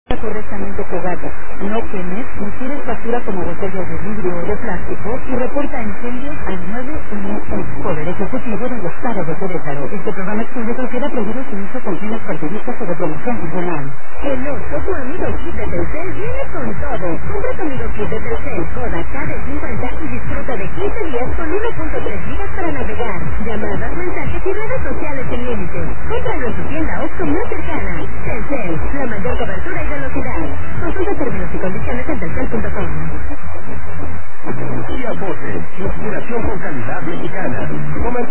correctamente pegada. No quemes ni tires basura como botellas de vidrio o de plástico y reporta incendios al 911. Poder Ejecutivo del Estado de Querétaro. Este programa excluye cualquier prohibido sin uso con fines partidistas o de promoción nacional. El oso, tu amigo kit de Telcel, viene con todo. Compra tu amigo kit de Telcel, Coda, KD50 y disfruta de 15 días con 1.3 gigas para navegar, llamadas, mensajes y redes sociales sin límite. Cómpralo en tu tienda Oxxo más cercana. Telcel, la mayor cobertura y velocidad. Consulta términos y condiciones en telcel.com. Tía Bote, inspiración con calidad mexicana.